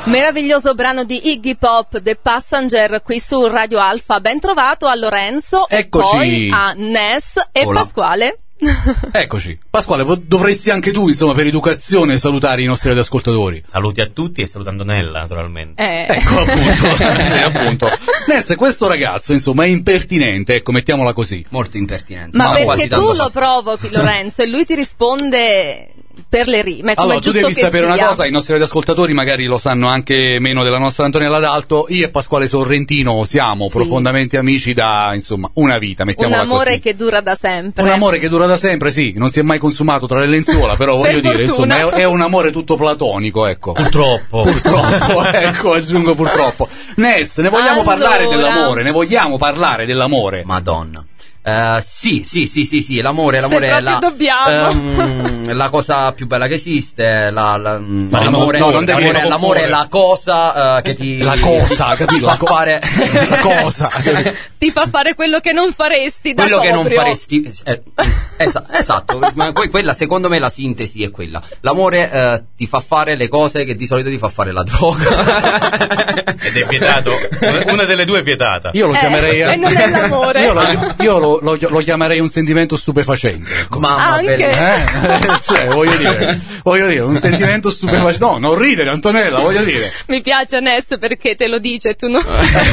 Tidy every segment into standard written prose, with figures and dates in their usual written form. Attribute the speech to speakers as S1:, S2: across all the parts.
S1: Meraviglioso brano di Iggy Pop, The Passenger, qui su Radio Alfa. Ben trovato a Lorenzo.
S2: Eccoci.
S1: E poi a Ness e
S3: Hola.
S1: Pasquale.
S2: Eccoci. Pasquale, dovresti anche tu, insomma, per educazione salutare i nostri radioascoltatori.
S4: Saluti a tutti e salutando Nella, naturalmente.
S2: Ecco, appunto. Sì, appunto. Ness, questo ragazzo, insomma, è impertinente, ecco, mettiamola così.
S3: Molto impertinente.
S1: Ma perché
S3: quasi
S1: tu
S3: tanto
S1: lo provochi, Lorenzo, e lui ti risponde per le rime, come
S2: Allora, tu
S1: giusto
S2: devi
S1: che
S2: sapere
S1: sia.
S2: una cosa, i nostri radioascoltatori magari lo sanno anche meno della nostra Antonella D'Alto. Io e Pasquale Sorrentino siamo profondamente amici da, insomma, una vita,
S1: Un
S2: mettiamola
S1: amore
S2: così.
S1: che dura da sempre.
S2: Un amore che dura da sempre, sì, non si è mai consumato tra le lenzuola, però voglio
S1: Per
S2: dire,
S1: fortuna.
S2: insomma, è un amore tutto platonico, ecco.
S4: Purtroppo.
S2: Purtroppo, ecco, aggiungo purtroppo. Ness, ne vogliamo
S1: Allora.
S2: parlare dell'amore? Ne vogliamo parlare dell'amore?
S3: Madonna. Sì, l'amore
S1: Se
S3: è
S1: proprio dobbiamo.
S3: la cosa più bella che esiste,
S2: non devi
S3: l'amore è la cosa che ti
S2: La cosa, capito?
S3: fa fare
S2: La cosa.
S1: Ti fa fare quello che non faresti da
S3: quello che non
S1: sobrio.
S3: faresti. Esatto, ma quella secondo me la sintesi è quella. L'amore ti fa fare le cose che di solito ti fa fare la droga.
S4: Ed è vietato. Una delle due è vietata.
S2: Io lo chiamerei
S1: e non è l'amore.
S2: Io lo chiamerei un sentimento stupefacente. Ecco.
S3: Mamma
S1: Anche.
S3: bella.
S2: Cioè, voglio dire, un sentimento stupefacente. No, non ridere, Antonella, voglio dire.
S1: Mi piace Ness perché te lo dice e tu no.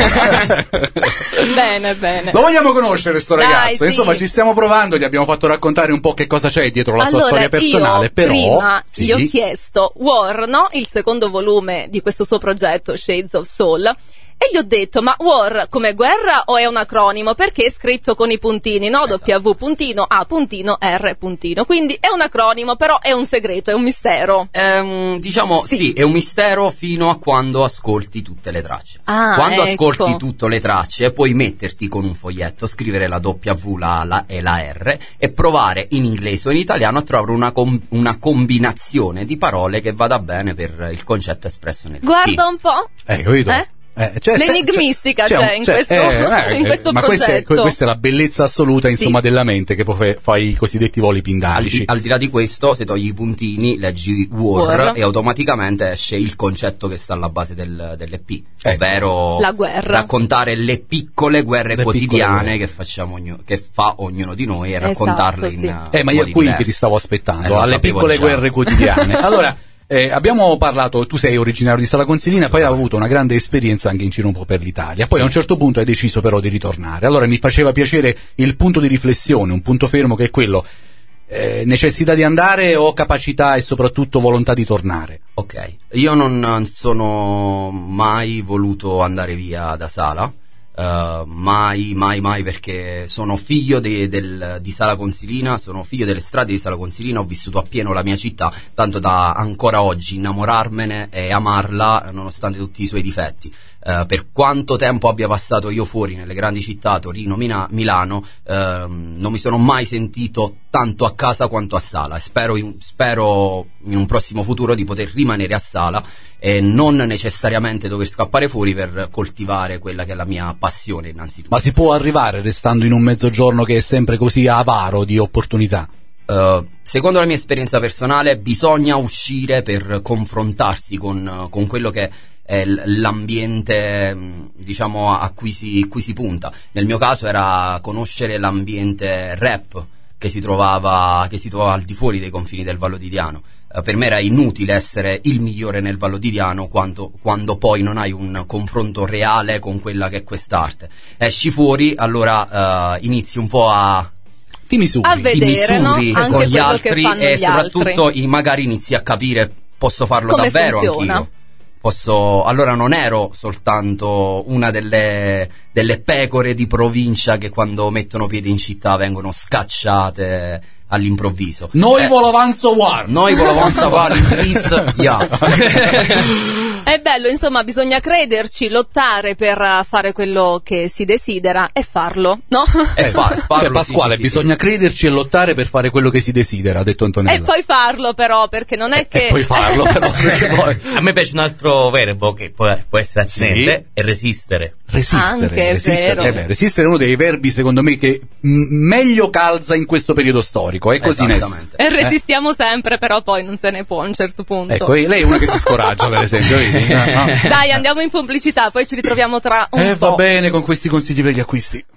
S1: Bene.
S2: Lo vogliamo conoscere sto
S1: Dai,
S2: ragazzo?
S1: sì.
S2: Insomma, ci stiamo provando, gli abbiamo fatto raccontare un po' che cosa c'è dietro la sua
S1: Allora,
S2: storia personale,
S1: io
S2: però
S1: prima
S2: sì.
S1: gli ho chiesto War, no? Il secondo volume di questo suo progetto Shades of Soul. E gli ho detto, ma War come guerra o è un acronimo? Perché è scritto con i puntini, no?
S3: Esatto.
S1: W.A.R. Quindi è un acronimo, però è un segreto, è un mistero.
S3: Diciamo sì, è un mistero fino a quando ascolti tutte le tracce. Quando
S1: ecco.
S3: ascolti tutte le tracce puoi metterti con un foglietto, scrivere la W, la A, la E, la R e provare in inglese o in italiano a trovare una combinazione di parole che vada bene per il concetto espresso nel
S1: Guarda un po'.
S2: Capito?
S1: L'enigmistica c'è in questo
S2: ma
S1: progetto.
S2: questa è la bellezza assoluta, insomma,
S1: Sì.
S2: della mente, che poi fa i cosiddetti voli pindalici.
S3: Al di là di questo, se togli i puntini, leggi war e automaticamente esce il concetto che sta alla base dell'EP, ovvero
S1: La guerra.
S3: raccontare le piccole guerre
S2: Le
S3: quotidiane
S2: piccole
S3: che fa ognuno di noi e raccontarle
S1: sì.
S3: in
S2: Ma io
S3: modi
S2: qui
S3: diversi.
S2: che ti stavo aspettando,
S3: Lo
S2: alle
S3: sapevo
S2: piccole
S3: già.
S2: guerre quotidiane. Allora, abbiamo parlato, tu sei originario di Sala Consilina, poi hai avuto una grande esperienza anche in giro un po' per l'Italia, poi a un certo punto hai deciso però di ritornare. Allora mi faceva piacere il punto di riflessione, un punto fermo che è quello, necessità di andare o capacità e soprattutto volontà di tornare?
S3: Ok, io non sono mai voluto andare via da Sala, mai, perché sono figlio di Sala Consilina, sono figlio delle strade di Sala Consilina, ho vissuto appieno la mia città, tanto da ancora oggi innamorarmene e amarla nonostante tutti i suoi difetti. Per quanto tempo abbia passato io fuori nelle grandi città, Torino, Milano, non mi sono mai sentito tanto a casa quanto a Sala e spero in un prossimo futuro di poter rimanere a Sala e non necessariamente dover scappare fuori per coltivare quella che è la mia passione innanzitutto.
S2: Ma si può arrivare restando in un mezzogiorno che è sempre così avaro di opportunità?
S3: Secondo la mia esperienza personale bisogna uscire per confrontarsi con quello che è l'ambiente, diciamo, a cui si punta. Nel mio caso era conoscere l'ambiente rap che si trovava al di fuori dei confini del Vallodidiano. Per me era inutile essere il migliore nel Vallodidiano quando poi non hai un confronto reale con quella che è quest'arte. Esci fuori, allora inizi un po'
S2: ti misuri
S1: a vedere, no?
S3: con
S1: Anche
S3: gli
S1: quello
S3: altri
S1: che fanno
S3: e
S1: gli altri.
S3: soprattutto magari inizi a capire posso farlo
S1: Come
S3: davvero
S1: funziona?
S3: anch'io. Allora non ero soltanto una delle pecore di provincia che quando mettono piede in città vengono scacciate all'improvviso.
S2: Noi volavamo savoir,
S3: please, yeah.
S1: È bello, insomma, bisogna crederci, lottare per fare quello che si desidera e farlo, no?
S3: Farlo,
S2: cioè, Pasquale,
S3: sì.
S2: bisogna crederci e lottare per fare quello che si desidera, ha detto Antonella.
S1: E poi farlo però, perché non è che...
S2: E poi farlo però, perché poi...
S4: A me piace un altro verbo che può essere attinente,
S2: Sì.
S4: è resistere.
S1: Anche, vero.
S2: Resistere è uno dei verbi, secondo me, che meglio calza in questo periodo storico. È così, Ness.
S3: Esattamente.
S1: E resistiamo sempre, però poi non se ne può a un certo punto.
S2: Ecco, lei è una che si scoraggia, per esempio. Vedi? No.
S1: Dai, andiamo in pubblicità, poi ci ritroviamo tra un po'.
S2: Va bene con questi consigli per gli acquisti.